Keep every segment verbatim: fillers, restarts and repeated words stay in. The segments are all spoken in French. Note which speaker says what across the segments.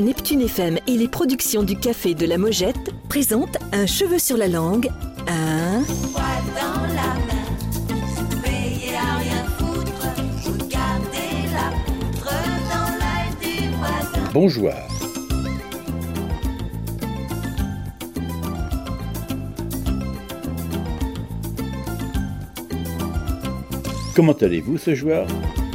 Speaker 1: Neptune F M et les productions du Café de la Mojette présentent Un cheveu sur la langue, un...
Speaker 2: Poil dans la main, veillez à rien foutre, regardez la poutre dans l'œil du voisin.
Speaker 3: Bonjour. Comment allez-vous ce joueur ?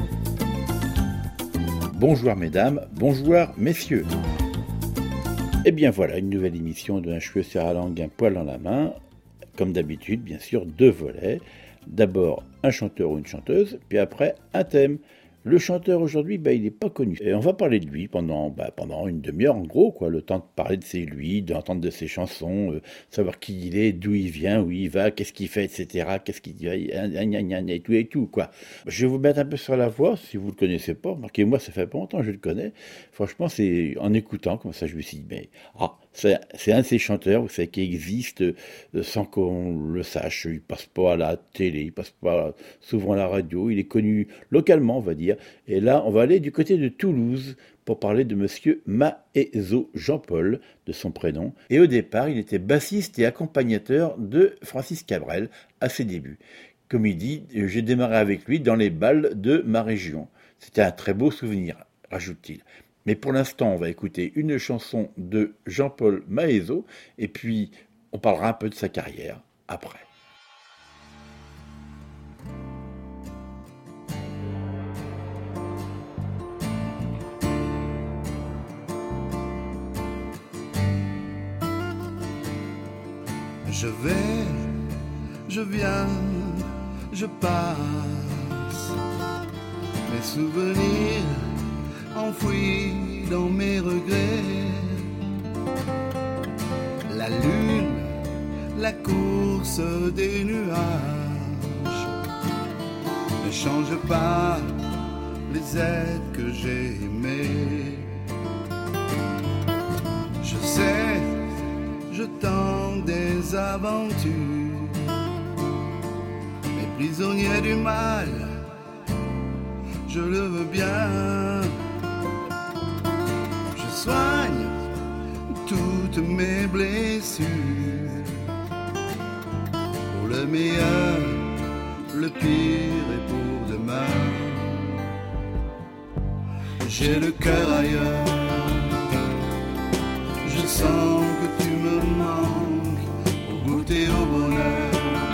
Speaker 3: Bonjour mesdames, bonjour messieurs. Et bien voilà, une nouvelle émission de Un cheveu sur la langue, un poil dans la main. Comme d'habitude, bien sûr, deux volets. D'abord un chanteur ou une chanteuse, puis après un thème. Le chanteur aujourd'hui, bah, il n'est pas connu. Et on va parler de lui pendant, bah, pendant une demi-heure en gros, quoi, le temps de parler de ses lui, d'entendre de ses chansons, euh, savoir qui il est, d'où il vient, où il va, qu'est-ce qu'il fait, et cetera. Qu'est-ce qu'il dit, et tout et tout, quoi. Je vais vous mettre un peu sur la voie, si vous ne le connaissez pas. Marquez-moi, ça fait pas longtemps que je le connais. Franchement, c'est en écoutant, comme ça, je me suis dit, mais ah, c'est, c'est un de ces chanteurs, vous savez, qui existe euh, sans qu'on le sache. Il passe pas à la télé, il passe pas souvent à la radio. Il est connu localement, on va dire. Et là, on va aller du côté de Toulouse pour parler de monsieur Maezo Jean-Paul, de son prénom. Et au départ, il était bassiste et accompagnateur de Francis Cabrel à ses débuts. Comme il dit, j'ai démarré avec lui dans les bals de ma région. C'était un très beau souvenir, rajoute-t-il. Mais pour l'instant, on va écouter une chanson de Jean-Paul Maezo, et puis on parlera un peu de sa carrière après.
Speaker 4: Je vais, je viens, je passe, mes souvenirs enfouis dans mes regrets. La lune, la course des nuages ne change pas les êtres que j'ai aimés. Je sais, je tente des aventures, mais prisonnier du mal, je le veux bien. Je soigne toutes mes blessures, pour le meilleur, le pire et pour demain. J'ai le cœur ailleurs, je sens que tu me manques pour goûter au bonheur.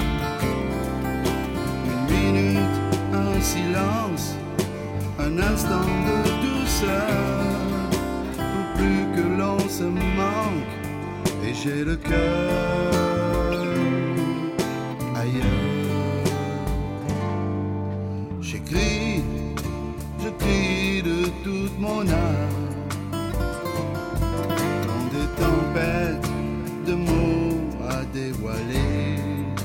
Speaker 4: Une minute, un silence, un instant de douceur, pour plus que l'on se manque. Et j'ai le cœur ailleurs. J'écris, je crie de toute mon âme, tempête de mots à dévoiler,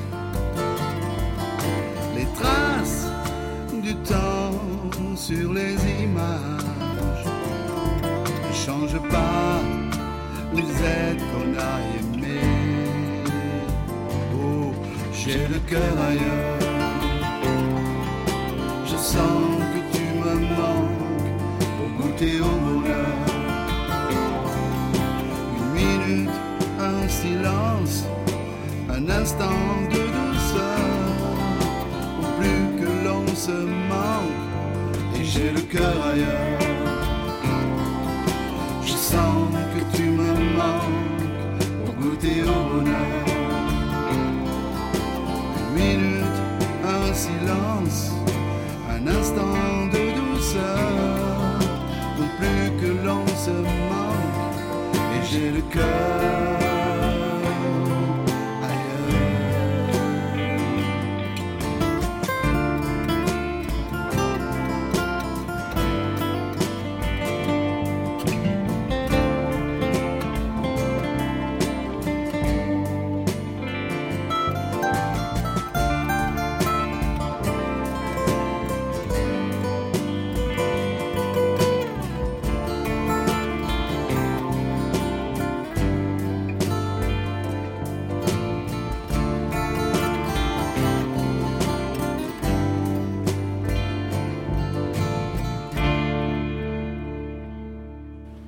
Speaker 4: les traces du temps sur les images ne changent pas les êtres qu'on a aimés. Oh, j'ai le cœur ailleurs, je sens que tu me manques pour goûter au bonheur. Un silence, un instant de douceur, pour plus que l'on se manque. Et j'ai le cœur ailleurs, je sens que tu me manques pour goûter au bonheur. Une minute, un silence, un instant de douceur, pour plus que l'on se manque. Et j'ai le cœur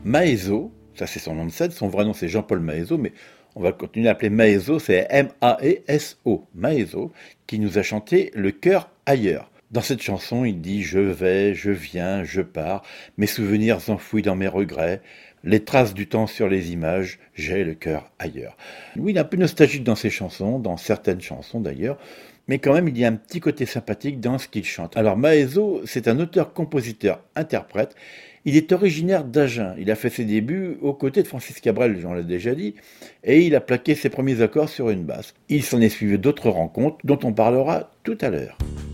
Speaker 3: Maeso, ça c'est son nom de scène, son vrai nom c'est Jean-Paul Maeso, mais on va continuer à l'appeler Maeso, c'est M A E S O, Maeso, qui nous a chanté Le cœur ailleurs. Dans cette chanson, il dit « Je vais, je viens, je pars, mes souvenirs enfouis dans mes regrets, les traces du temps sur les images, j'ai le cœur ailleurs. » Oui, il est un peu nostalgique dans ses chansons, dans certaines chansons d'ailleurs, mais quand même il y a un petit côté sympathique dans ce qu'il chante. Alors Maeso, c'est un auteur-compositeur-interprète. Il est originaire d'Agen. Il a fait ses débuts aux côtés de Francis Cabrel, j'en l'ai déjà dit, et il a plaqué ses premiers accords sur une basse. Il s'en est suivi d'autres rencontres dont on parlera tout à l'heure.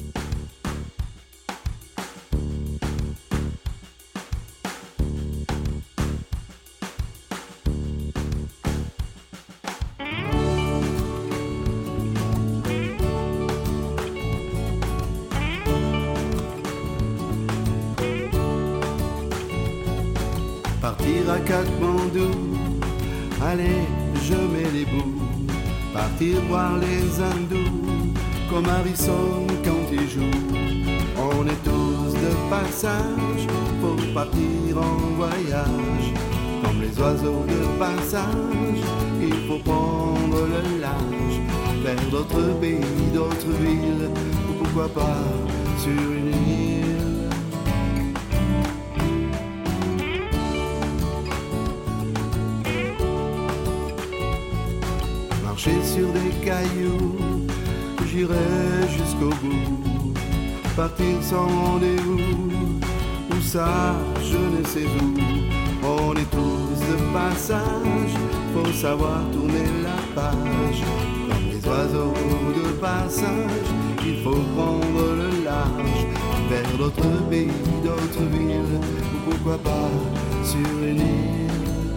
Speaker 4: Partir à Katmandou, allez, je mets les bouts. Partir voir les hindous, comme Harrison quand il joue. On est tous de passage, faut partir en voyage. Comme les oiseaux de passage, il faut prendre le large. Vers d'autres pays, d'autres villes, ou pourquoi pas sur une île. Marcher sur des cailloux, j'irai jusqu'au bout. Partir sans rendez-vous, où ça, je ne sais où. On est tous de passage, faut savoir tourner la page. Comme les oiseaux de passage, il faut prendre le large. Vers d'autres pays, d'autres villes, ou pourquoi pas sur une île.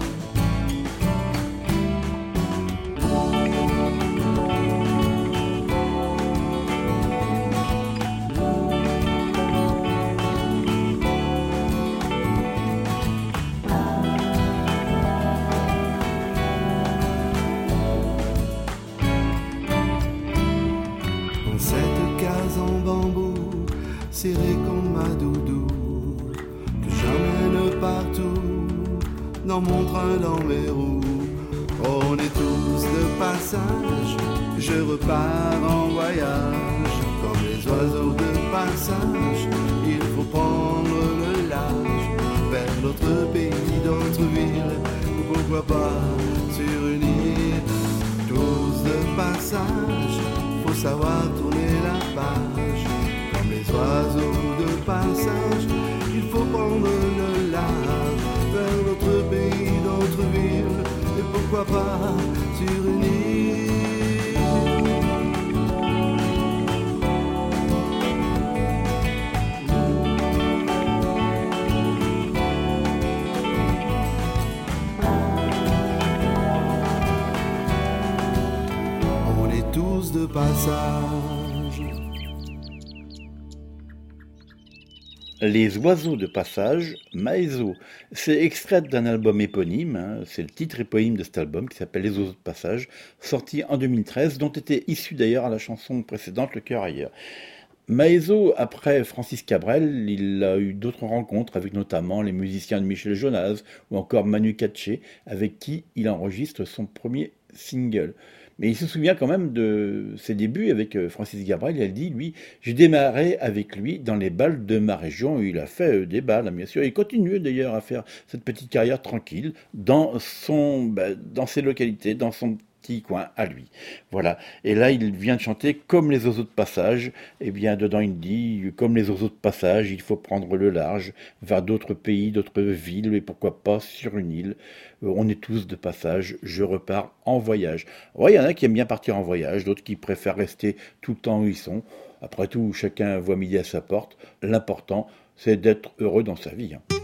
Speaker 4: Serré comme ma doudou, que j'emmène partout, dans mon train, dans mes roues. On est tous de passage, je repars en voyage. Comme les oiseaux de passage, il faut prendre le large. Vers d'autres pays, d'autres villes, ou pourquoi pas sur une île. Tous de passage, faut savoir tourner la page. Les oiseaux de passage, il faut prendre le large. Vers d'autres pays, d'autres villes, et pourquoi pas sur une île. On est tous de passage.
Speaker 3: Les oiseaux de passage, Maeso. C'est extrait d'un album éponyme, hein, c'est le titre éponyme de cet album qui s'appelle Les oiseaux de passage, sorti en deux mille treize, dont était issue d'ailleurs la chanson précédente, Le cœur ailleurs. Maeso, après Francis Cabrel, il a eu d'autres rencontres avec notamment les musiciens de Michel Jonas ou encore Manu Katché, avec qui il enregistre son premier single. Mais il se souvient quand même de ses débuts avec Francis Cabrel. Il a dit, lui, j'ai démarré avec lui dans les balles de ma région. Il a fait des balles, bien sûr. Il continue d'ailleurs à faire cette petite carrière tranquille dans son, ben, dans ses localités, dans son petit coin à lui. Voilà. Et là, il vient de chanter Comme les oiseaux de passage. Et bien, dedans, il dit, comme les oiseaux de passage, il faut prendre le large vers d'autres pays, d'autres villes, et pourquoi pas sur une île. On est tous de passage, je repars en voyage. Ouais, il y en a qui aiment bien partir en voyage, d'autres qui préfèrent rester tout le temps où ils sont. Après tout, chacun voit midi à sa porte. L'important, c'est d'être heureux dans sa vie. Hein.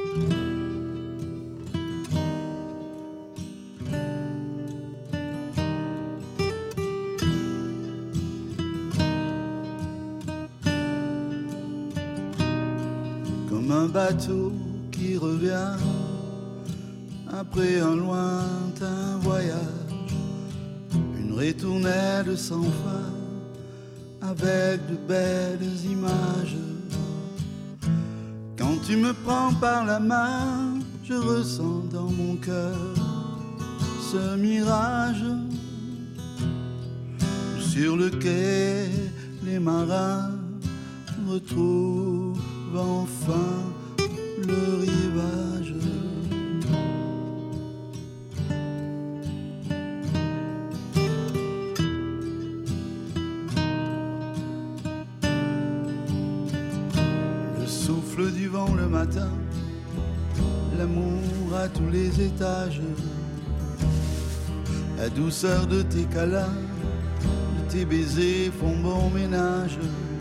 Speaker 4: Comme un bateau qui revient après un lointain voyage, une ritournelle sans fin, avec de belles images. Quand tu me prends par la main, je ressens dans mon cœur ce mirage sur lequel les marins retrouvent enfin le rivage. Le souffle du vent le matin, l'amour à tous les étages, la douceur de tes câlins, de tes baisers font bon ménage.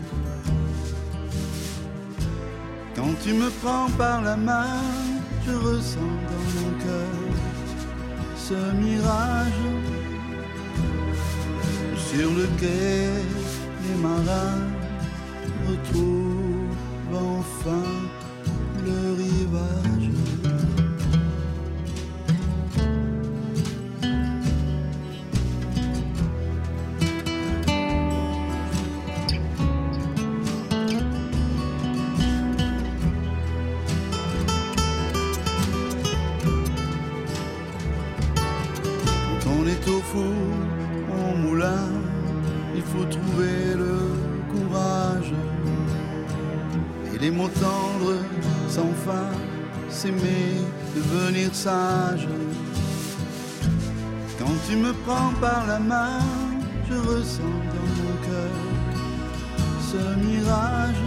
Speaker 4: Quand tu me prends par la main, je ressens dans mon cœur ce mirage sur lequel les marins retrouvent enfin le rivage. Au four, au moulin, il faut trouver le courage et les mots tendres sans fin, s'aimer, devenir sage. Quand tu me prends par la main, je ressens dans mon cœur ce mirage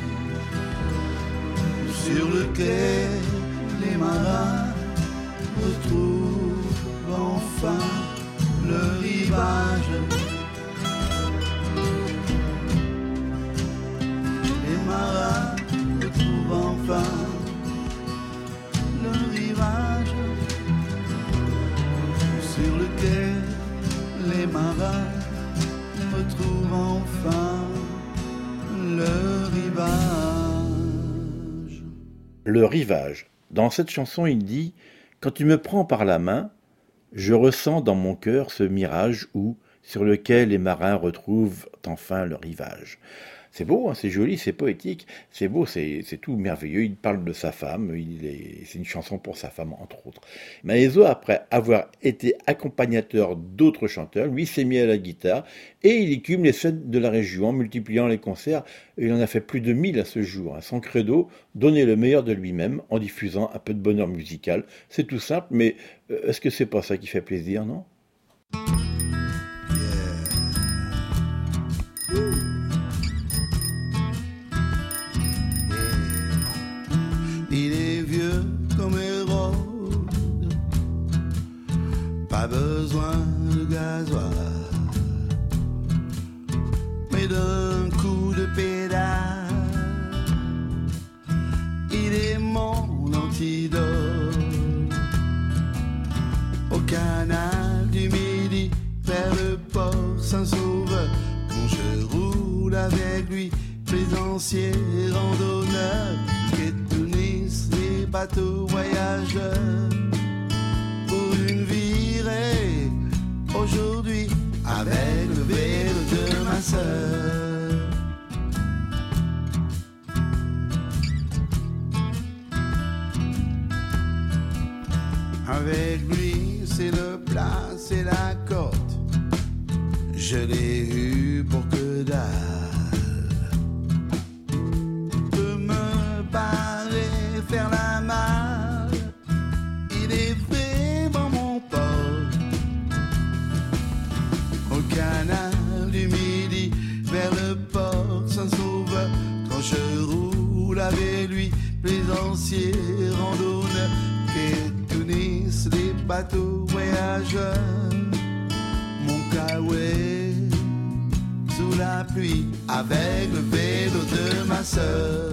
Speaker 4: sur lequel les marins retrouvent enfin le rivage. Les marins retrouvent enfin le rivage sur lequel les marins retrouvent enfin le rivage.
Speaker 3: Le rivage. Dans cette chanson, il dit « Quand tu me prends par la main, je ressens dans mon cœur ce mirage où, sur lequel les marins retrouvent enfin le rivage. » C'est beau, hein, c'est joli, c'est poétique, c'est beau, c'est, c'est tout merveilleux. Il parle de sa femme, il est, c'est une chanson pour sa femme, entre autres. Maezo, après avoir été accompagnateur d'autres chanteurs, lui s'est mis à la guitare et il écume les scènes de la région en multipliant les concerts. Il en a fait plus de mille à ce jour. Son credo, donner le meilleur de lui-même en diffusant un peu de bonheur musical. C'est tout simple, mais est-ce que c'est pas ça qui fait plaisir, non ?
Speaker 4: Il est vieux comme Hérode, pas besoin de gasoil, mais d'un coup de pédale, il est mon antidote. Au canal du Midi, vers le port Saint-Sauveur, quand je roule avec lui, plaisancier, randonneur, les bateaux voyageurs, pour une virée aujourd'hui avec le vélo de ma sœur. Avec lui c'est le plat, c'est la côte, je l'ai eu pour que dalle. Faire la malle, il est vraiment mon pote. Au canal du Midi, vers le port Saint-Sauveur, quand je roule avec lui, plaisancier, randonneur, piétonnisent les bateaux voyageurs. Mon caouet sous la pluie, avec le vélo de ma sœur.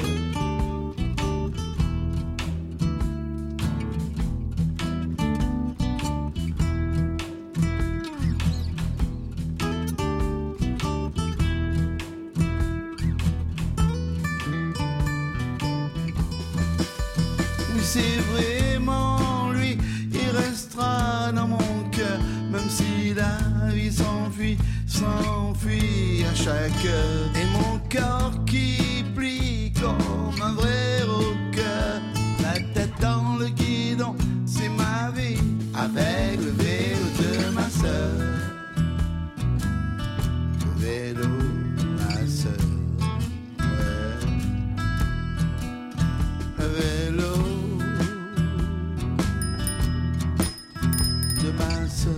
Speaker 4: C'est vraiment lui, il restera dans mon cœur, même si la vie s'enfuit, s'enfuit à chaque heure. Et mon corps qui plie comme un vrai rocker, la tête dans le guidon, vélo, ma sœur. Ouais. Vélo de ma sœur.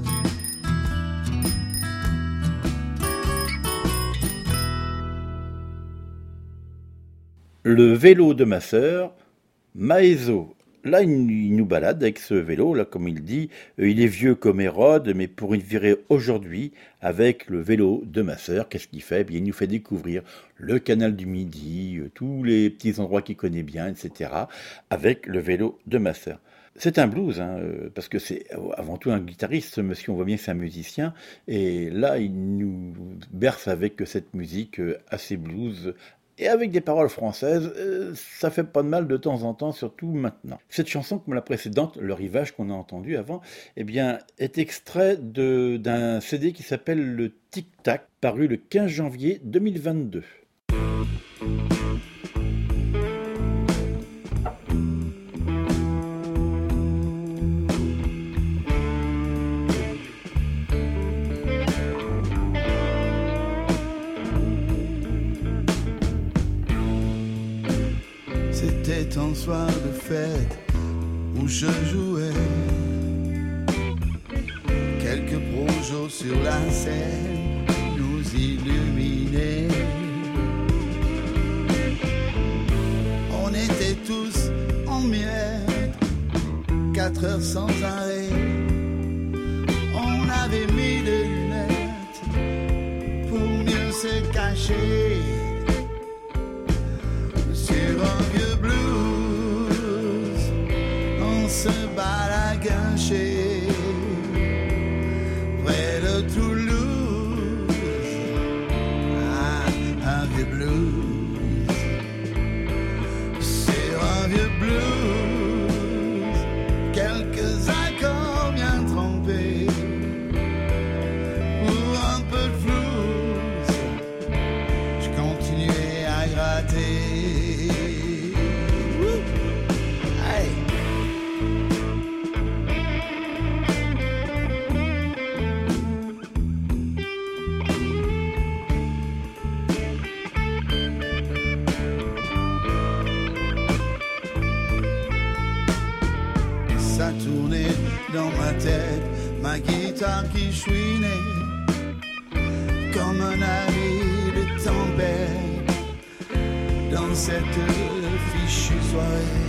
Speaker 3: Le vélo de ma sœur, Maezo. Là, il, il nous balade avec ce vélo, là, comme il dit, euh, il est vieux comme Hérode, mais pour une virée aujourd'hui, avec le vélo de ma sœur, qu'est-ce qu'il fait? Eh bien, il nous fait découvrir le canal du Midi, euh, tous les petits endroits qu'il connaît bien, et cetera, avec le vélo de ma sœur. C'est un blues, hein, euh, parce que c'est avant tout un guitariste, ce monsieur, on voit bien que c'est un musicien, et là, il nous berce avec cette musique euh, assez blues, et avec des paroles françaises, euh, ça fait pas de mal de temps en temps, surtout maintenant. Cette chanson, comme la précédente, Le Rivage qu'on a entendu avant, eh bien, est extrait de, d'un C D qui s'appelle Le Tic Tac, paru le quinze janvier deux mille vingt-deux.
Speaker 4: C'était un soir de fête où je jouais quelques projos sur la scène nous illuminaient. On était tous en miettes, quatre heures sans arrêt. On avait mis des lunettes pour mieux se cacher. Sur un vieux blues, on se balaguinchait près de Toulouse. Ah, un vieux blues. Sur un vieux blues, quelques accords bien trempés pour un peu de flouze. Je continuais à gratter. Ça tournait dans ma tête, ma guitare qui chouinait comme un navire de tempête dans cette fichue soirée.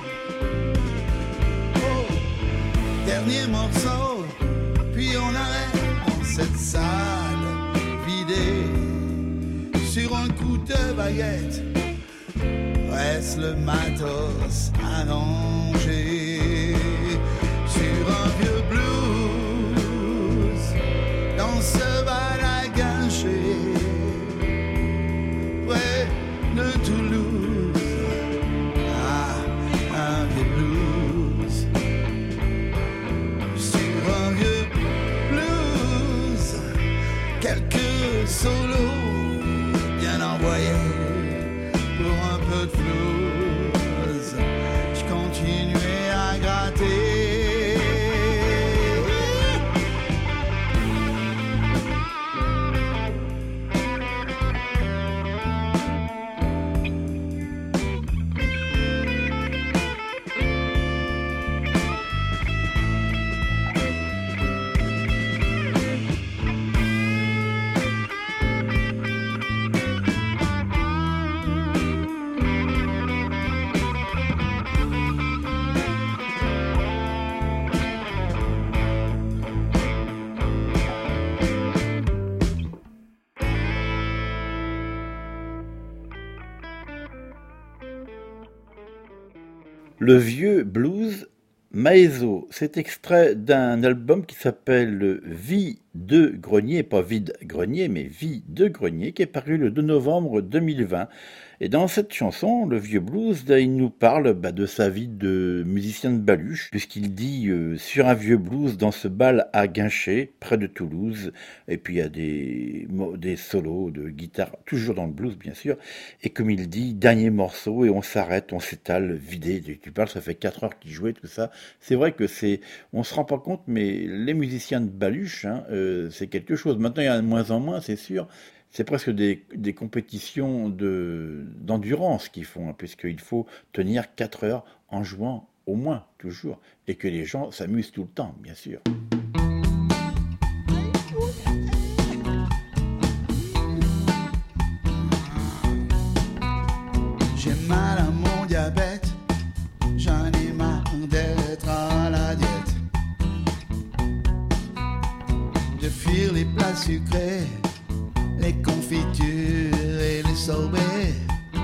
Speaker 4: Oh, dernier morceau, puis on arrête dans cette salle vidée. Sur un coup de baguette reste le matos arrangé. Sur un vieux blues, dans ce bal à gâcher, près de Toulouse. Ah, un vieux blues. Sur un vieux blues, quelques solos bien envoyés pour un peu de flouze. Je continuais à gratter.
Speaker 3: Le vieux blues, Maezo, c'est extrait d'un album qui s'appelle Vie de Grenier, pas Vide Grenier, mais Vie de Grenier, qui est paru le deux novembre deux mille vingt. Et dans cette chanson, le vieux blues, là, il nous parle bah, de sa vie de musicien de baluche, puisqu'il dit euh, sur un vieux blues dans ce bal à Guinchay, près de Toulouse, et puis il y a des, des solos de guitare, toujours dans le blues bien sûr, et comme il dit, dernier morceau, et on s'arrête, on s'étale, vidé, tu parles, ça fait quatre heures qu'il jouait, tout ça. C'est vrai que c'est, on se rend pas compte, mais les musiciens de baluche, hein, euh, euh, c'est quelque chose. Maintenant, il y en a de moins en moins, c'est sûr. C'est presque des, des compétitions de, d'endurance qu'ils font, hein, puisqu'il faut tenir quatre heures en jouant au moins, toujours, et que les gens s'amusent tout le temps, bien sûr.
Speaker 4: J'ai mal à mon diabète, j'en ai marre d'être à la diète. De fuir les plats sucrés, les confitures et les sorbets.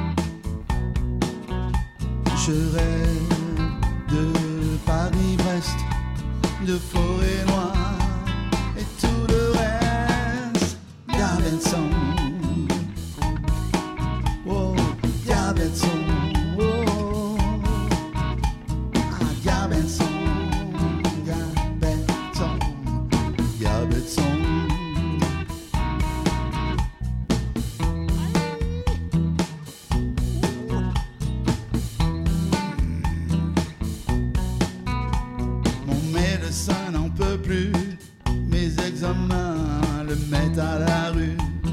Speaker 4: Je rêve de Paris-Brest, de forêt noire et tout le reste. Diabète-song, oh, diabète-song, oh, ah, diabète-song, diabète-song, diabète-song. Ça n'en peut plus, mes examens le mettent à la rue.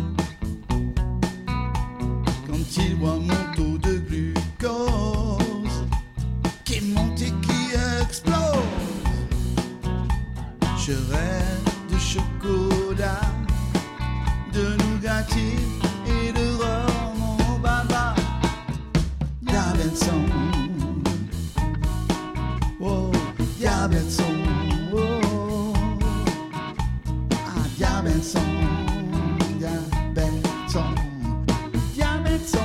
Speaker 4: Quand il voit mon taux de glucose qui monte et qui explose, je rêve de chocolat, de nougatine et de rhum au baba. Diabète-song, oh, diabète-song. Diabète-song, diabète-song, diabète-song.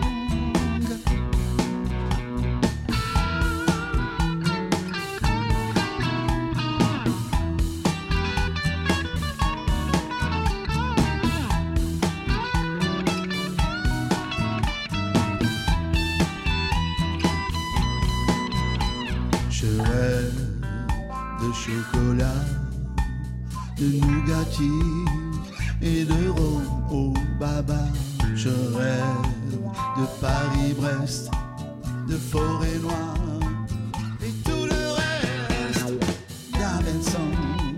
Speaker 4: Je rêve de chocolat, de nougatine et de rhum au baba. Je rêve de Paris-Brest, de forêt noire et tout le reste. Diabète-song,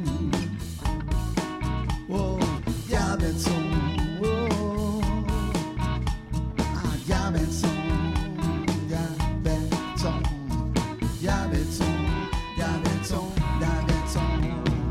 Speaker 4: oh, diabète-song, oh, ah, diabète-song, diabète-song, diabète-song, diabète-song, diabète-song.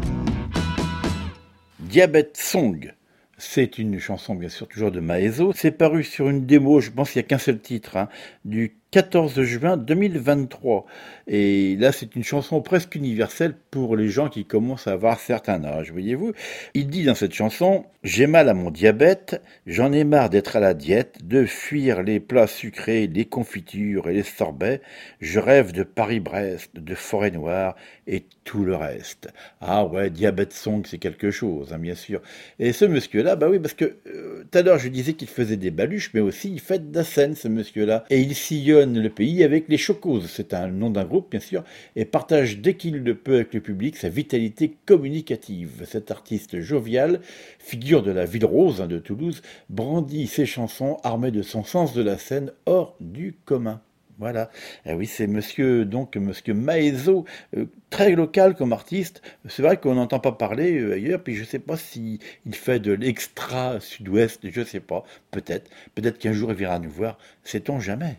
Speaker 3: Diabète-song, c'est une chanson bien sûr toujours de Maezo. C'est paru sur une démo, je pense qu'il n'y a qu'un seul titre, hein, du quatorze juin deux mille vingt-trois. Et là, c'est une chanson presque universelle pour les gens qui commencent à avoir certains âges, voyez-vous. Il dit dans cette chanson « J'ai mal à mon diabète, j'en ai marre d'être à la diète, de fuir les plats sucrés, les confitures et les sorbets. Je rêve de Paris-Brest, de Forêt Noire et tout le reste. » Ah ouais, Diabète-song, c'est quelque chose, hein, bien sûr. Et ce monsieur-là, bah oui, parce que euh, tout à l'heure, je disais qu'il faisait des baluches, mais aussi il fait de la scène, ce monsieur-là. Et il sillonne le pays avec les Chocos, c'est un nom d'un groupe bien sûr, et partage dès qu'il le peut avec le public sa vitalité communicative. Cet artiste jovial, figure de la Ville Rose hein, de Toulouse, brandit ses chansons armé de son sens de la scène hors du commun. Voilà, eh oui, c'est monsieur, donc, monsieur Maezo, euh, très local comme artiste. C'est vrai qu'on n'entend pas parler euh, ailleurs, puis je ne sais pas s'il fait de l'extra sud-ouest, je ne sais pas, peut-être. Peut-être qu'un jour il viendra nous voir, sait-on jamais.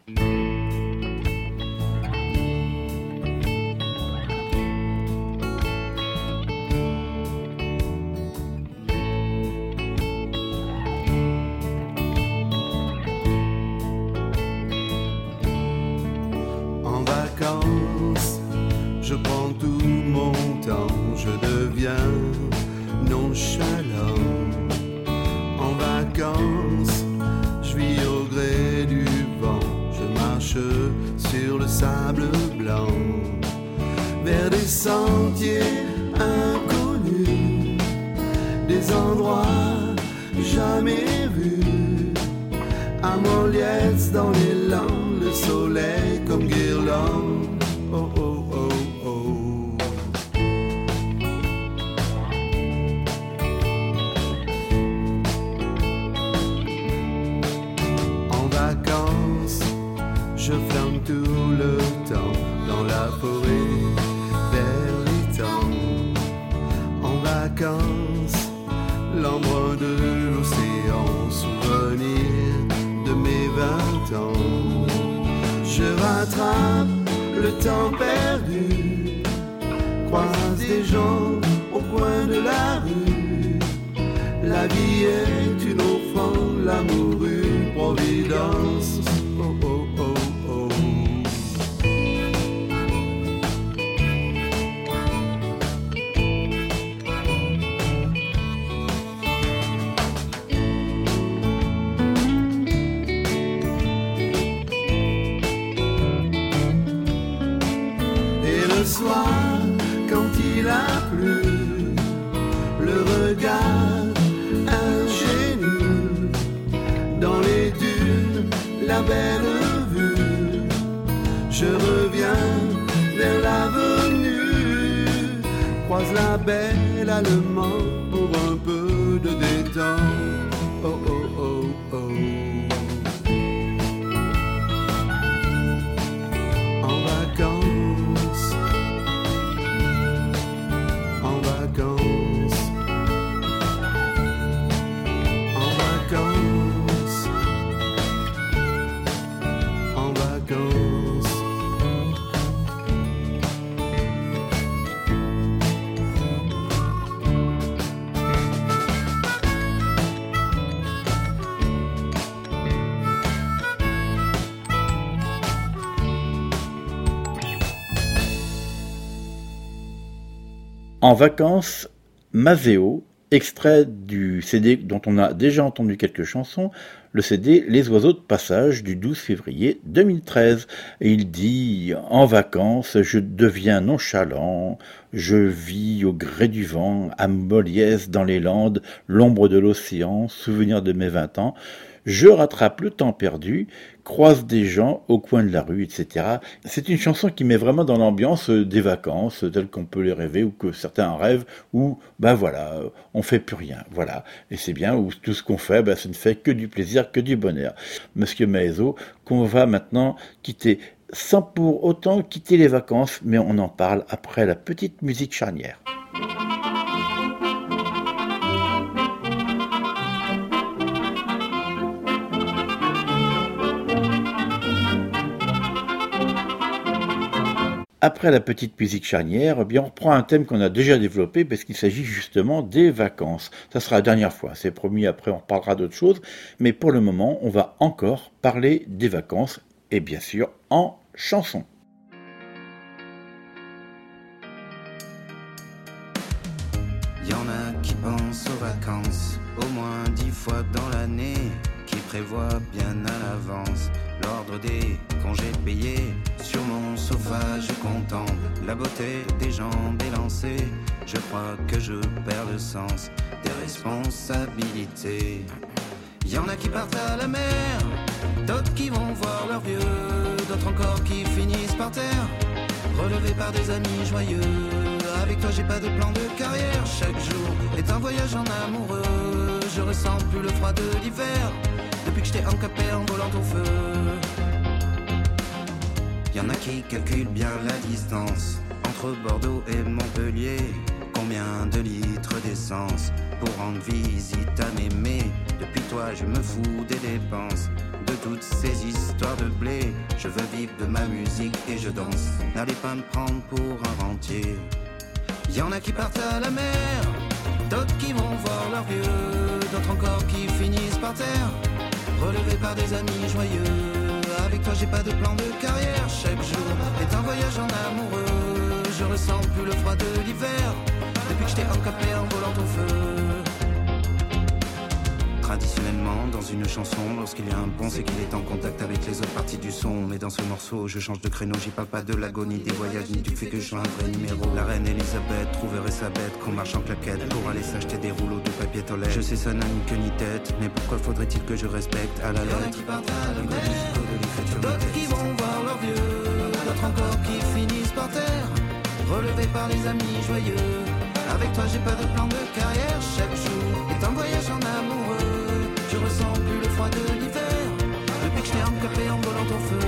Speaker 4: Je prends tout mon temps, je deviens nonchalant. En vacances, je vis au gré du vent, je marche sur le sable blanc, vers des sentiers inconnus, des endroits jamais vus. À Moliès dans les landes, le soleil comme guirlande. Oh oh oh oh. En vacances, je flâne tout le temps dans la forêt vers l'étang. En vacances, l'ombre de l'océan, souvenir de mes vingt ans. Je rattrape le temps perdu, croise des gens au coin de la rue. La vie est une offrande, l'amour une providence. Oh oh oh oh. Et le soir, quand il a plu, le regard ingénu dans les dunes, la belle vue. Je reviens vers l'avenue, croise la belle allemande pour un peu de détente. Oh oh oh oh. En vacances, en vacances, en vacances, en vacances.
Speaker 3: En vacances, Maseo, extrait du C D dont on a déjà entendu quelques chansons, le C D Les Oiseaux de Passage du douze février deux mille treize. Et il dit « En vacances, je deviens nonchalant, je vis au gré du vent, à Moliès dans les Landes, l'ombre de l'océan, souvenir de mes vingt ans. Je rattrape le temps perdu, croise des gens au coin de la rue, et cetera » C'est une chanson qui met vraiment dans l'ambiance des vacances, telles qu'on peut les rêver, ou que certains rêvent, où, ben voilà, on fait plus rien, voilà. Et c'est bien, où tout ce qu'on fait, ben, ça ne fait que du plaisir, que du bonheur. Monsieur Maezo, qu'on va maintenant quitter, sans pour autant quitter les vacances, mais on en parle après la petite musique charnière. Après la petite musique charnière, eh bien on reprend un thème qu'on a déjà développé parce qu'il s'agit justement des vacances. Ça sera la dernière fois, c'est promis, après on reparlera d'autres choses. Mais pour le moment, on va encore parler des vacances et bien sûr en chanson.
Speaker 5: Y en a qui pensent aux vacances au moins dix fois dans l'année, qui prévoient bien à l'avance l'ordre des congés payés. Sur mon sofa je contemple la beauté des jambes élancées. Je crois que je perds le sens des responsabilités. Y en a qui partent à la mer, d'autres qui vont voir leurs vieux, d'autres encore qui finissent par terre, relevés par des amis joyeux. Avec toi j'ai pas de plan de carrière, chaque jour est un voyage en amoureux. Je ressens plus le froid de l'hiver, depuis que je t'ai encapé en volant au feu. Y'en a qui calculent bien la distance entre Bordeaux et Montpellier. Combien de litres d'essence pour rendre visite à m'aimer. Depuis toi je me fous des dépenses, de toutes ces histoires de blé. Je veux vivre de ma musique et je danse, n'allez pas me prendre pour un rentier. Y'en a qui partent à la mer, d'autres qui vont voir leurs vieux, d'autres encore qui finissent par terre, relevés par des amis joyeux. Avec toi j'ai pas de plan de carrière, chaque jour est un voyage en amoureux. Je ressens plus le froid de l'hiver, depuis que je t'ai encapé en volant au feu. Traditionnellement dans une chanson, lorsqu'il y a un pont, c'est qu'il est en contact avec les autres parties du son. Mais dans ce morceau, je change de créneau, j'y parle pas de l'agonie des voyages, ni du fait que je sois un vrai numéro. La reine Elisabeth trouverait sa bête, qu'on marche en claquette pour aller s'acheter des rouleaux de papier toilette. Je sais ça n'a ni queue ni tête, mais pourquoi faudrait-il que je respecte à la lettre d'autres qui vont voir leurs vieux, d'autres encore qui finissent par terre, relevés par les amis joyeux. Avec toi j'ai pas de plan de carrière, chaque jour est un voyage en amoureux. Je ressens plus le froid de l'hiver, depuis que je t'ai encapé en volant au feu.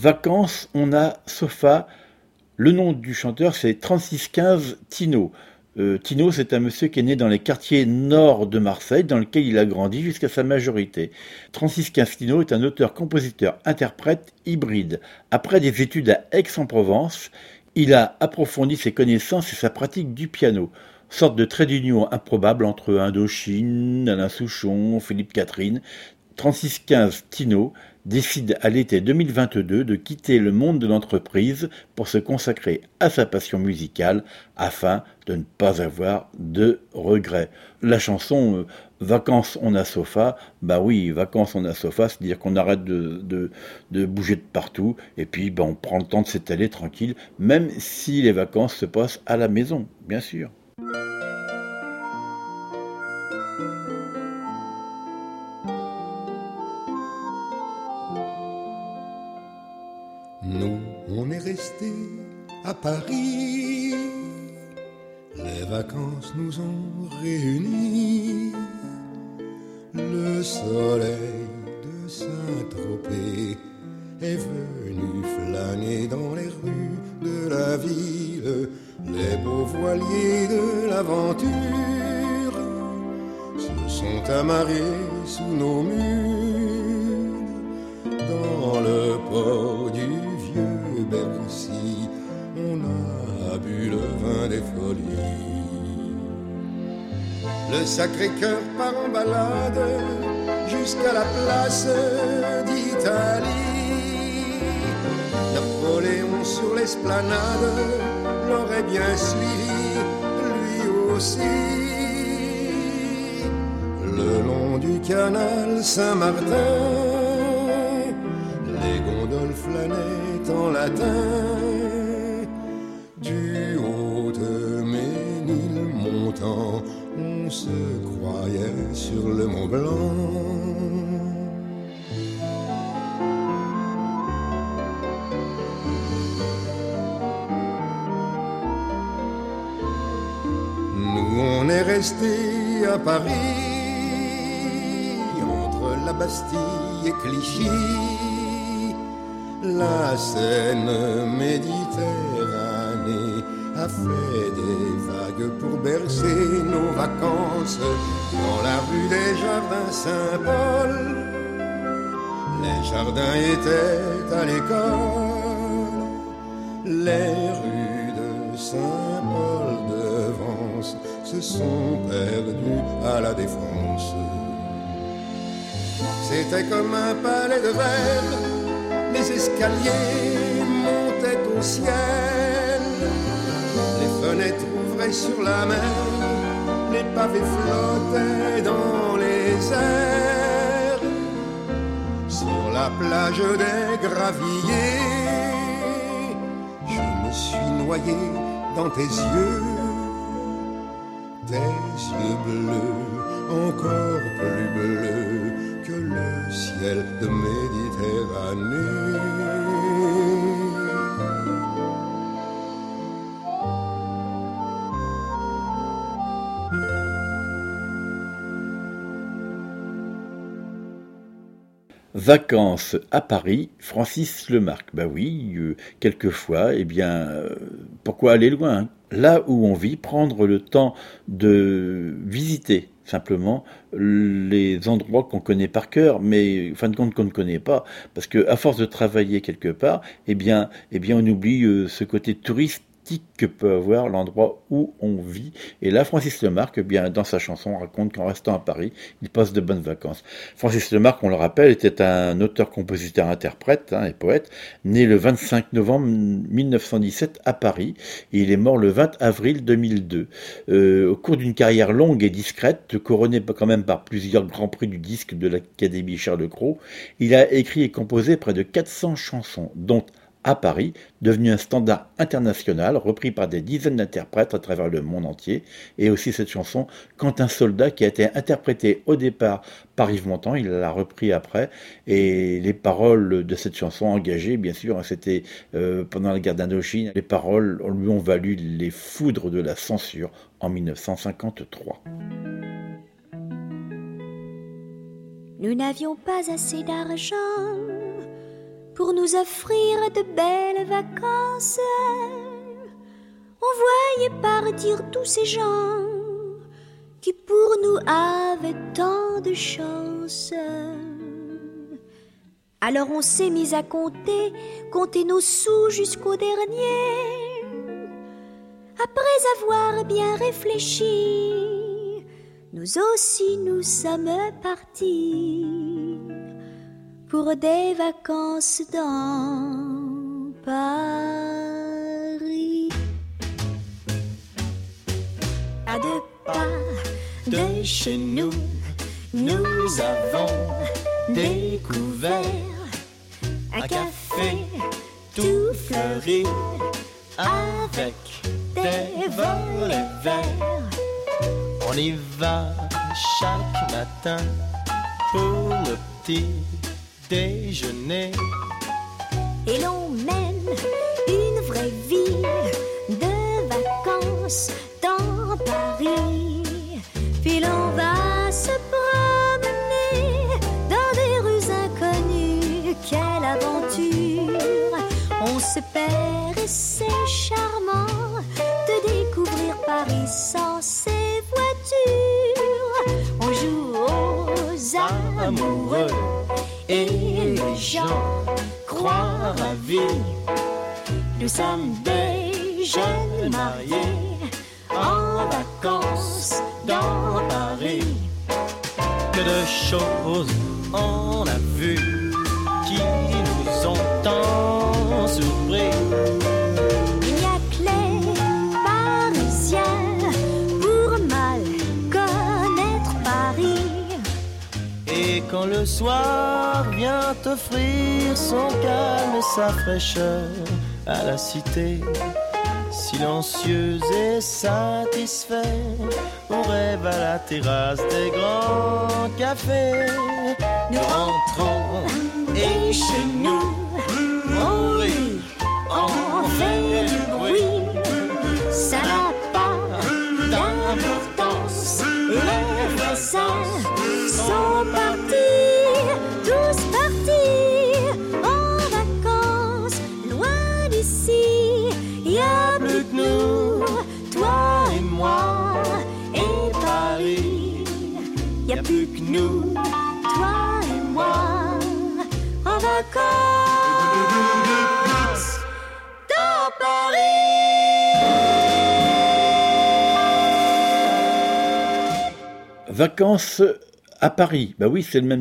Speaker 3: Vacances, on a Sofa. Le nom du chanteur, c'est trente-six quinze Tino. Euh, Tino, c'est un monsieur qui est né dans les quartiers nord de Marseille, dans lequel il a grandi jusqu'à sa majorité. trente-six quinze Tino est un auteur, compositeur, interprète hybride. Après des études à Aix-en-Provence, il a approfondi ses connaissances et sa pratique du piano. Sorte de trait d'union improbable entre Indochine, Alain Souchon, Philippe Catherine. trente-six quinze Tino décide à l'été deux mille vingt-deux de quitter le monde de l'entreprise pour se consacrer à sa passion musicale afin de ne pas avoir de regrets. La chanson euh, Vacances on a Sofa, bah oui, Vacances on a Sofa, c'est-à-dire qu'on arrête de, de, de bouger de partout et puis bah, on prend le temps de s'étaler tranquille, même si les vacances se passent à la maison, bien sûr.
Speaker 6: Nous, on est restés à Paris, les vacances nous ont réunis, le soleil de Saint-Tropez est venu flâner dans les rues de la ville, les beaux voiliers de l'aventure se sont amarrés sous nos murs, dans le port du vieux Bercy, on a bu le vin des folies. Le Sacré-Cœur part en balade jusqu'à la place d'Italie. Napoléon sur l'esplanade l'aurait bien suivi, lui aussi. Le long du canal Saint-Martin, les gondoles flânaient en latin. Du haut de Ménilmontant, on se croyait sur le Mont Blanc. Nous, on est restés à Paris, entre la Bastille et Clichy. La Seine Méditerranée a fait des vagues pour bercer nos vacances. Dans la rue des Jardins Saint-Paul, les jardins étaient à l'école. Les rues de Saint-Paul-de-Vence se sont perdues à la Défense. C'était comme un palais de verre, les escaliers montaient au ciel, les fenêtres ouvraient sur la mer, les pavés flottaient dans les airs. Sur la plage des Gravilliers, je me suis noyé dans tes yeux, tes yeux bleus, encore plus bleus que le ciel de Méditerranée.
Speaker 3: Vacances à Paris, Francis Lemarque. Bah oui, euh, quelquefois, eh bien, euh, pourquoi aller loin, hein? Là où on vit, prendre le temps de visiter simplement les endroits qu'on connaît par cœur, mais en fin de compte qu'on ne connaît pas, parce que à force de travailler quelque part, eh bien, eh bien, on oublie euh, ce côté touristique que peut avoir l'endroit où on vit. Et là, Francis Lemarque, eh bien, dans sa chanson, raconte qu'en restant à Paris, il passe de bonnes vacances. Francis Lemarque, on le rappelle, était un auteur, compositeur, interprète hein, et poète, né le vingt-cinq novembre mille neuf cent dix-sept à Paris, et il est mort le vingt avril deux mille deux. Euh, au cours d'une carrière longue et discrète, couronnée quand même par plusieurs grands prix du disque de l'Académie Charles Cros, il a écrit et composé près de quatre cents chansons, dont à Paris, devenu un standard international, repris par des dizaines d'interprètes à travers le monde entier, et aussi cette chanson « Quand un soldat » qui a été interprétée au départ par Yves Montand, il l'a repris après, et les paroles de cette chanson engagée, bien sûr, c'était euh, pendant la guerre d'Indochine, les paroles lui ont valu les foudres de la censure en mille neuf cent cinquante-trois.
Speaker 7: Nous n'avions pas assez d'argent pour nous offrir de belles vacances. On voyait partir tous ces gens qui pour nous avaient tant de chance. Alors on s'est mis à compter, compter nos sous jusqu'au dernier. Après avoir bien réfléchi, nous aussi nous sommes partis pour des vacances dans Paris. À deux pas de chez nous, nous avons découvert un café tout fleuri avec des volets verts.
Speaker 8: On y va chaque matin pour le petit déjeuner.
Speaker 7: Et l'on mène une vraie vie de vacances dans Paris. Puis l'on va se promener dans des rues inconnues. Quelle aventure! On se perd et c'est charmant de découvrir Paris sans ses voitures. On joue aux amoureux et les gens croient ravis. Nous sommes des jeunes mariés en vacances dans Paris.
Speaker 8: Que de choses on a vues qui nous ont tant surpris.
Speaker 7: Il n'y a que les Parisiens pour mal connaître Paris.
Speaker 8: Et quand le soir vient offrir son calme et sa fraîcheur à la cité, silencieuse et satisfait, on rêve à la terrasse des grands cafés.
Speaker 7: Nous rentrons et chez nous, on rit, on fait du bruit. Ça n'a pas d'importance, les voisins sont partis, tous partis en vacances, loin d'ici. Y a plus que nous, toi et moi, et Paris. Y a plus que nous, toi et moi, en vacances dans Paris.
Speaker 3: Vacances à Paris. Bah oui, c'est le même